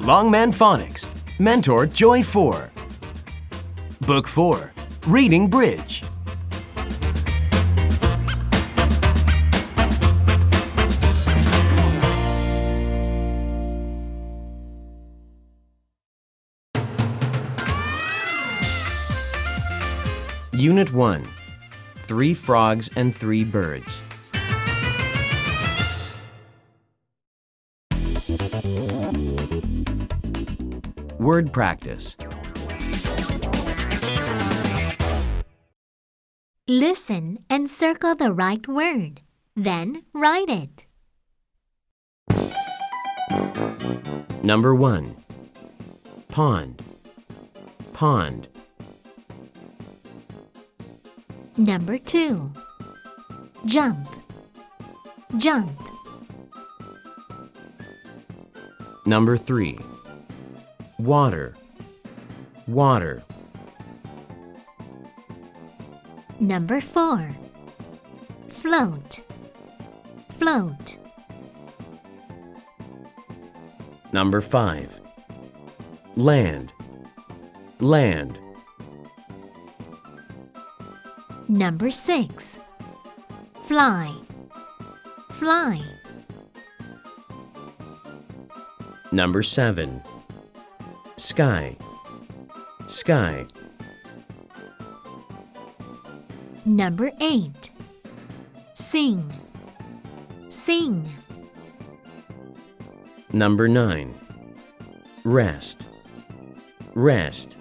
Longman Phonics, Mentor Joy 4. Book 4, Reading Bridge. Unit 1, 3 Frogs and 3 Birds. Word practice. Listen and circle the right word. Then write it. Number 1. Pond. Pond. Number 2. Jump. Jump. Number 3. Water. Water. Number 4. Float. Float. Number 5. Land. Land. Number 6. Fly. Fly. Number 7. Sky. Sky. Number 8. Sing. Sing. Number 9. Rest. Rest.